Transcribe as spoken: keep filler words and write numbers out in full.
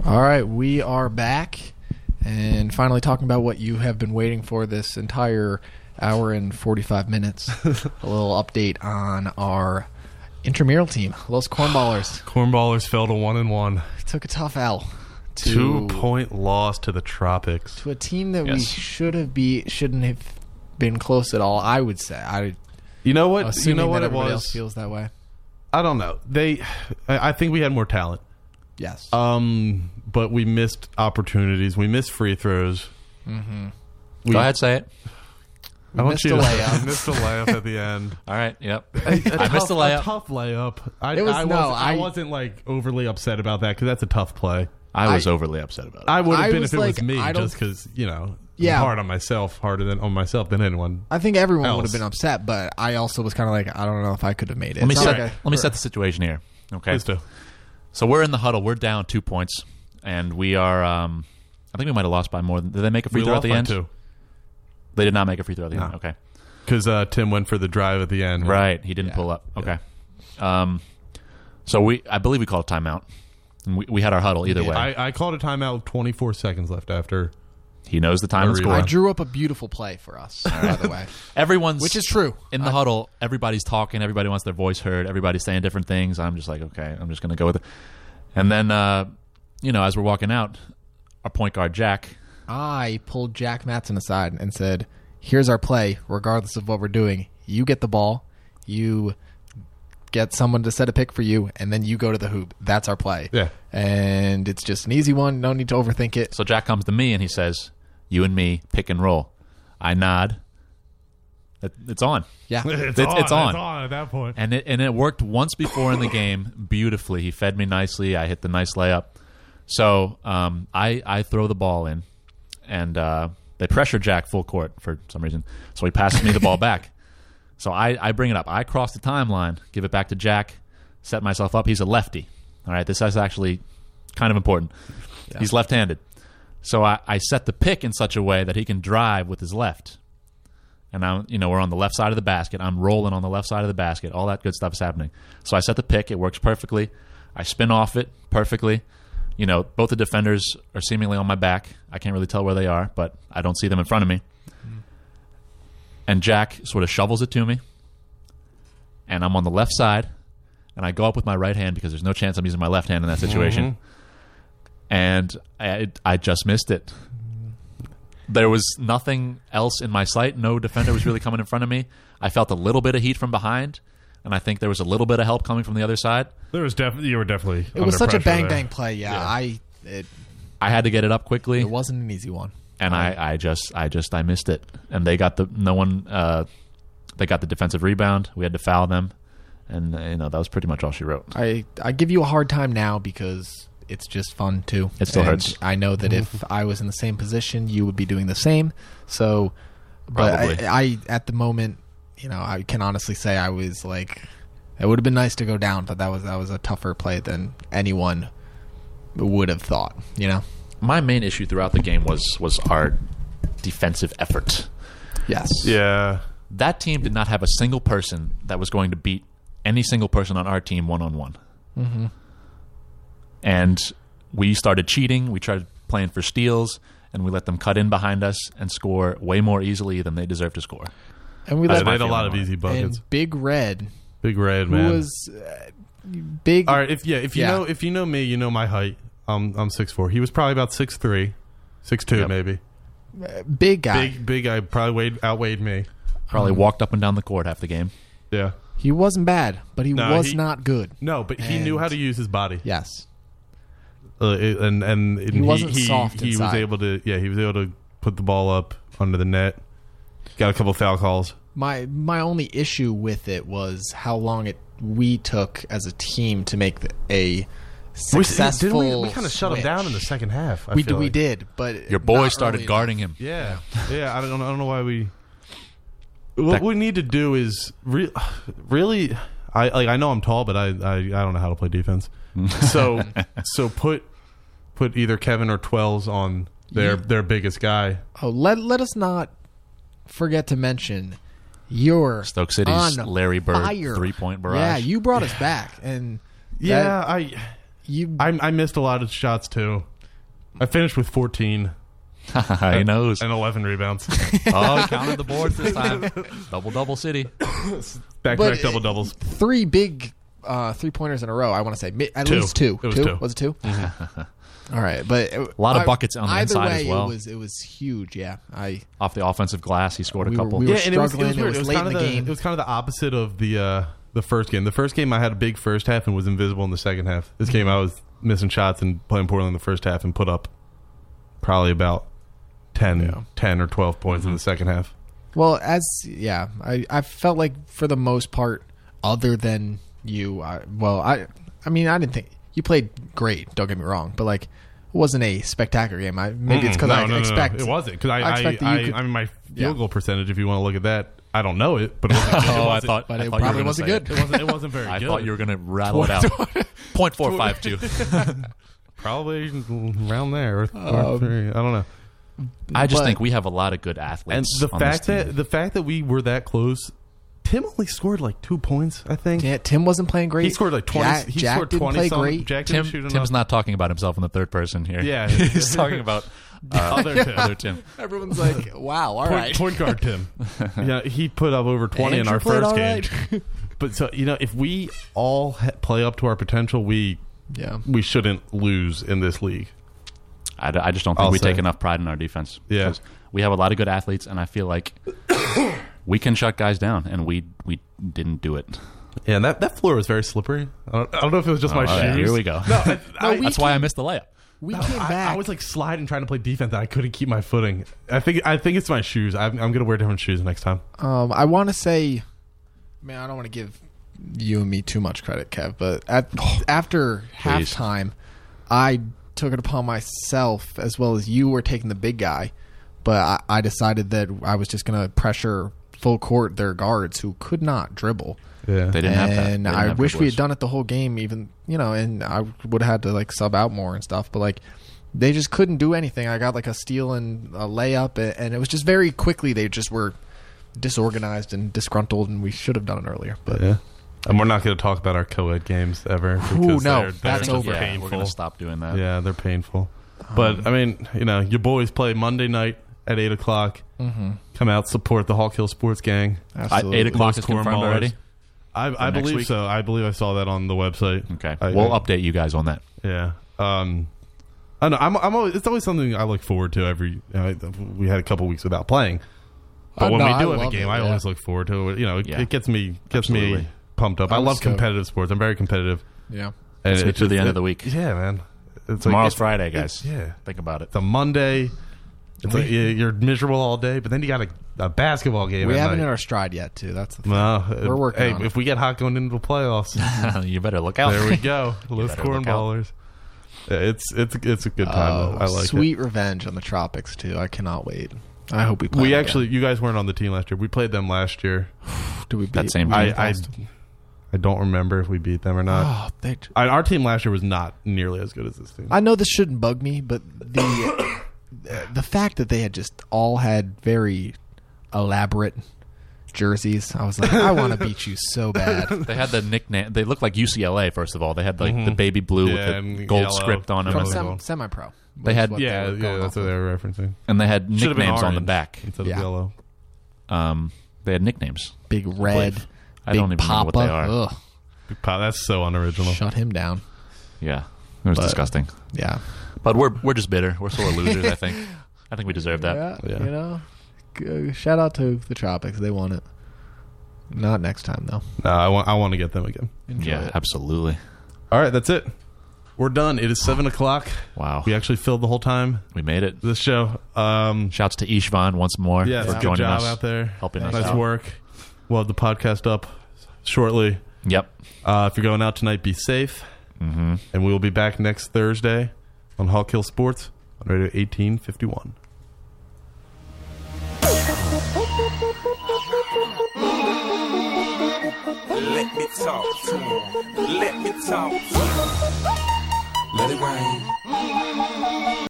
All right, we are back and finally talking about what you have been waiting for this entire hour and forty-five minutes. A little update on our intramural team, Los Cornballers. Cornballers fell to one and one. Took a tough L. To, Two-point loss to the Tropics. To a team that yes. we should have beat, shouldn't have been close at all, I would say. I, you know what? Assuming you know what that it everybody was? else feels that way. I don't know. They, I I think we had more talent. Yes. Um, but we missed opportunities. We missed free throws. Mm-hmm. We, Go ahead, say it. We I want missed you a to layup. I missed a layup at the end. All right. Yep. A, a I tough, missed a layup. A tough layup. I, It was- I, no, wasn't, I, I- wasn't like overly upset about that because that's a tough play. I was I- overly upset about it. I would I have been was if it like, was me, I don't- just because you know, Yeah. I'm hard on myself, harder than on myself than anyone. I think everyone else. would have been upset, but I also was kind of like, I don't know if I could have made it. let me It's set. not like a- let me set the situation here. Okay. Please do. So we're in the huddle. We're down two points, and we are. Um, I think we might have lost by more. Than, did they make a free We throw at lost the by end? two They did not make a free throw at the No. end. Okay. because uh, Tim went for the drive at the end. Right. He didn't Yeah. pull up. Okay. Um, so we, I believe we called a timeout. And we, we had our huddle either Yeah. way. I, I called a timeout with twenty-four seconds left after. he knows the time and I score. I drew up a beautiful play for us, by the way. Everyone's Which is true. in the I- huddle. Everybody's talking. Everybody wants their voice heard. Everybody's saying different things. I'm just like, okay, I'm just going to go with it. And then, uh, you know, as we're walking out, our point guard Jack. I pulled Jack Matson aside and said, here's our play, regardless of what we're doing. You get the ball, you get someone to set a pick for you, and then you go to the hoop. That's our play. Yeah. And it's just an easy one. No need to overthink it. So Jack comes to me and he says, "You and me pick and roll." I nod. It, it's on. Yeah. It's, It's- on. it's on. It's on at that point. And it and it worked once before in the game beautifully. He fed me nicely. I hit the nice layup. So um, I I throw the ball in, and uh, they pressure Jack full court for some reason. So he passes me the ball back. So I, I bring it up. I cross the timeline, give it back to Jack, set myself up. He's a lefty. All right, this is actually kind of important. Yeah. He's left-handed. So I, I set the pick in such a way that he can drive with his left. And I'm, you know, we're on the left side of the basket. I'm rolling on the left side of the basket. All that good stuff is happening. So I set the pick. It works perfectly. I spin off it perfectly. You know, both the defenders are seemingly on my back. I can't really tell where they are, but I don't see them in front of me. Mm-hmm. And Jack sort of shovels it to me. And I'm on the left side. And I go up with my right hand because there's no chance I'm using my left hand in that situation. Mm-hmm. And I, I just missed it. There was nothing else in my sight. No defender was really coming in front of me. I felt a little bit of heat from behind, and I think there was a little bit of help coming from the other side. There was definitely you were definitely. It was such a bang there. bang play. Yeah, Yeah. I it, I had to get it up quickly, it wasn't an easy one. and I, I just I just I missed it. And they got the no one. Uh, they got the defensive rebound. We had to foul them, and uh, you know that was pretty much all she wrote. I I give you a hard time now because it's just fun too. It still And hurts. I know that if I was in the same position, you would be doing the same. So, but Probably. I, I at the moment, you know, I can honestly say I was like, it would have been nice to go down, but that was that was a tougher play than anyone would have thought. You know. My main issue throughout the game was was our defensive effort. Yes. Yeah. That team did not have a single person that was going to beat any single person on our team one on one. Mm-hmm. And we started cheating. We tried playing for steals, and we let them cut in behind us and score way more easily than they deserve to score. And we Yeah, let they had a feeling lot of on it. easy buckets. and Big Red, Big Red, who man. was uh, big. All right, if yeah, if you Yeah. know if you know me, you know my height. Um, I'm six four. He was probably about six three, six two Yep. maybe. uh, big guy. Big big guy probably weighed, outweighed me. Probably walked up and down the court half the game. Yeah. He wasn't bad, but he No, was he- not good. No, but he And- knew how to use his body. Yes. Uh, it- and and, and he wasn't he, soft he was inside. able to yeah he was able to put the ball up under the net. Got a couple foul calls. My my only issue with it was how long it we took as a team to make the, a successful. we, didn't we, we kind of shut him switch. down in the second half. I We feel d- we like. did, but Your boy not started early guarding enough. him. Yeah, yeah. I don't know. I don't know why we. What we need to do is re- really. I like. I know I'm tall, but I, I I don't know how to play defense. So so put put either Kevin or Twelves on their You- their biggest guy. Oh, let let us not forget to mention your Stoke City's on Larry Bird fire. three-point barrage. Yeah, you brought us back, and Yeah, that- I you I I missed a lot of shots too. I finished with fourteen. He knows. And eleven rebounds. Oh, he counted the boards this time. Double double city. Back to But back double doubles. Three big uh, three pointers in a row. I want to say Mi- at Two. least two. It was two? two. Was it 2 Mm-hmm. All right, but a lot of buckets on the either inside way, as well. It was it was huge. Yeah, I Off the offensive glass, he scored a We were- couple. we were Yeah, and it was, it was struggling. It weird. was It was late kind in of the the game. it was kind of the opposite of the uh, the first game. The first game I had a big first half and was invisible in the second half. This game I was missing shots and playing poorly in the first half and put up probably about ten, Yeah. ten or twelve points in the second half. well as yeah I I felt like for the most part, other than you, I, well I I mean I didn't think you played great. Don't get me wrong, but like it wasn't a spectacular game. I maybe it's because no, I no, no, no. expect it wasn't because I I I, expect that I, you could- I mean my field Yeah. goal percentage. If you want to look at that, I don't know it, but it wasn't, it Oh, I wasn't- thought, but I it thought you were probably gonna wasn't say good. it. it wasn't. It wasn't very I good. thought you were going to rattle it out. Point four five two. Probably around there. Or, or Um, three. I don't know. I just But- think we have a lot of good And athletes. the on fact this team. that the fact that we were that close, Tim only scored like two points. I think yeah, Tim wasn't playing great. he scored like twenty. Jack, he Jack scored didn't twenty. play some, great. Jack Tim, didn't shoot Tim's enough. not talking about himself in the third person here. Yeah, he's talking about uh, Other Tim. other Tim. Everyone's like, "Wow, all point, right." point guard Tim. Yeah, he put up over twenty Andrew in our played first all game. right. But so you know, if we all ha- play up to our potential, we Yeah, we shouldn't lose in this league. I, d- I just don't think I'll we say. take enough pride in our defense. Yeah. Because we have a lot of good athletes, and I feel like we can shut guys down, and we we didn't do it. Yeah, and that, that floor was very slippery. I don't, I don't know if it was just my Oh, yeah, shoes. here we go. No, I, I, we That's why I missed the layup. we No, came I, back. I was like sliding, trying to play defense. And I couldn't keep my footing. I think I think it's my shoes. I'm, I'm going to wear different shoes next time. Um, I want to say, man, I don't want to give you and me too much credit, Kev, but at after Please. halftime, I took it upon myself, as well as you were taking the big guy, but I, I decided that I was just going to pressure full court their guards who could not dribble. Yeah, They didn't have that. They And didn't I have wish we dribblers. had done it the whole game, even, you know, and I would have had to like sub out more and stuff, but like they just couldn't do anything. I got like a steal and a layup, and it was just very quickly they just were disorganized and disgruntled, and we should have done it earlier. But yeah. And we're not going to talk about our co-ed games ever. Ooh, because no, they're, that's they're over. Yeah, Painful. we're going to stop doing that. Yeah, they're painful. But I mean, you know, your boys play Monday night at eight o'clock. Mm-hmm. Come out, support the Hawk Hill Sports Gang. I, absolutely. eight o'clock Those is confirmed cornballers. already. I, I next believe week? so. I believe I saw that on the website. Okay, I- we'll I- update you guys on that. Yeah. Um, I don't know. I'm, I'm always, it's always something I look forward to. Every you know, we had a couple weeks without playing, but Uh, when no, we I do have a love game, it, I yeah. always look forward to it. You know, it, Yeah. it gets me gets me Absolutely. pumped up. I I'm love stoked. competitive sports. I'm very competitive. Yeah. And Let's get it's to the just- end it- of the week. Yeah, man. It's Tomorrow's like, Friday, it's- guys. Yeah. Think about it. It's a Monday. It's like you- you're miserable all day, but then you got a, a basketball game. We at haven't night. hit our stride yet, too. That's the thing. No, We're working Hey, on it. if we get hot going into the playoffs, You better look out. there we go. Those better look cornballers. Yeah, it's it's it's a good time. Oh, though. I like it. sweet revenge on the Tropics, too. I cannot wait. I hope we play We them actually, you guys weren't on the team last year. We played them last year. again. Do we beat that same we team. I, beat I, Boston? I don't remember if we beat them or not. Oh, they, I, our team last year was not nearly as good as this team. I know this shouldn't bug me, but the the fact that they had just all had very elaborate jerseys, I was like, I want to beat you so bad. They had the nickname. They looked like U C L A. First of all, they had like the baby blue Yeah, with and the gold yellow. script on them, From and, some- Sem, semi-pro. They was had- what yeah, they were yeah, going that's off what of. they were referencing. and they had Should have been nicknames on the orange back. instead Yeah. of yellow. Um, they had nicknames. Big red. believe. I big don't even know what they Papa. are. Ugh, Big Pop, that's so unoriginal. shut him down. Yeah, it was But- disgusting. Yeah. But we're we're just bitter. We're sore losers. I think. I think we deserve that. Yeah, Yeah. you know. G- Shout out to the Tropics. They won it. Not next time though. No, I want I want to get them again. Enjoy Yeah, it. absolutely. All right, that's it. We're done. It is seven o'clock. Wow, We actually filled the whole time. we made it. This show. Um, Shouts to Ishvan once more yeah, for good joining job us. out there. helping us Nice out. work. We'll have the podcast up shortly. Yep. Uh, if you're going out tonight, be safe. Mm-hmm. And we will be back next Thursday on Hawk Hill Sports on Radio eighteen fifty-one. Let me talk to him. Let me talk to him. Let it rain.